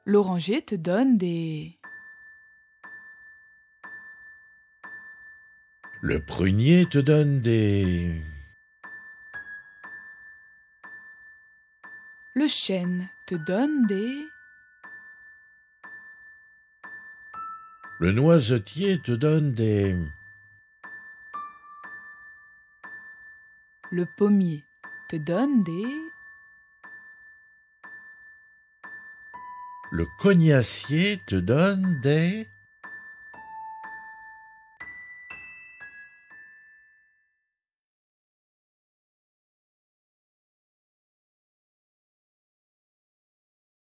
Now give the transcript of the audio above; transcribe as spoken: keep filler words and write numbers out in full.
L'oranger te donne des... Le prunier te donne des... Le chêne te donne des... Le noisetier te donne des... Le pommier te donne des... Le cognacier te donne des...